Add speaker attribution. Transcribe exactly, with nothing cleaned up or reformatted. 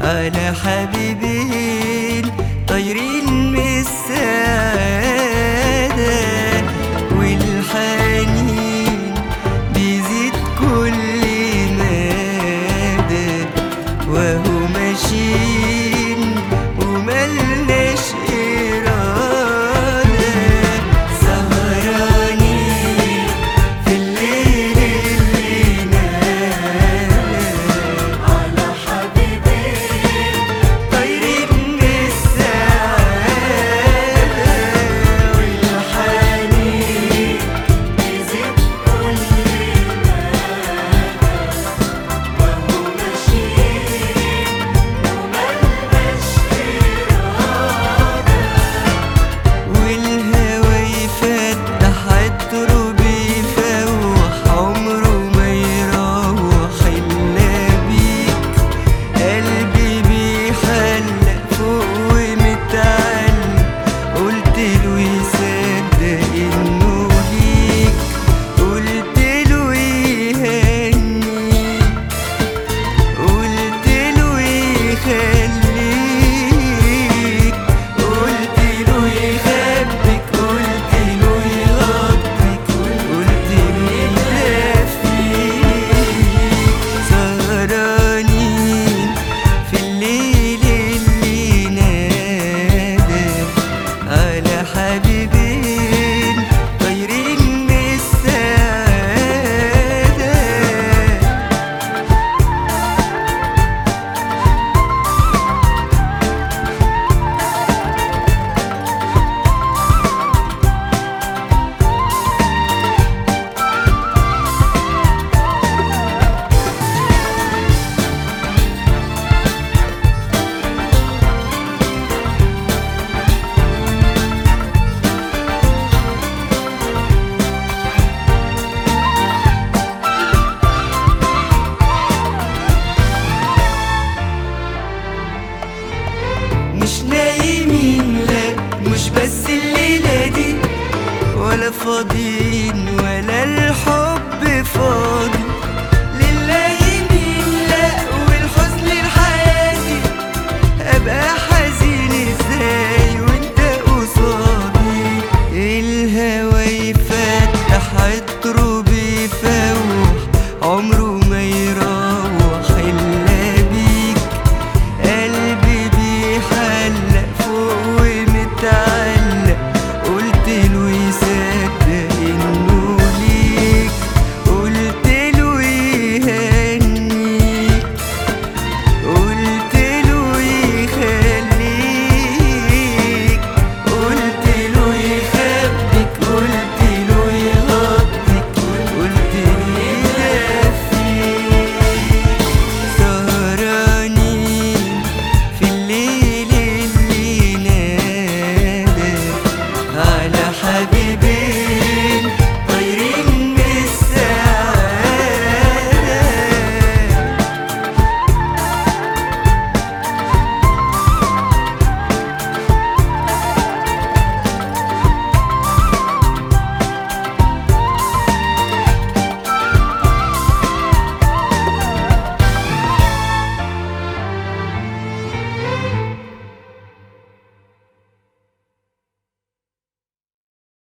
Speaker 1: على حبيبين طايرين من السعادة، والحنين بيزيد كل مدى، وهو ماشيين وملناش إرادة، سهرانين في الليل اللي نادى على حبيبين طايرين من السعادة، والحنين بيزيد كل مدى، وهو ماشيين وملناش إرادة، والهوا يفتح الطرق بيفوح عمره ما يروح إلا بيك، قلبي بيحلق فوق ومتعلق، قلتله يصدق إنه ليك، قلتله يهنيك، قلتله يخليك، قلتله يخبيك، قلتله يغطيك، قلتله يدفيك، سهرانين في الليل اللي نادى على حبيبين طايرين من السعادة. مش نايمين لا، مش بس الليلة دي، ولا فاضيين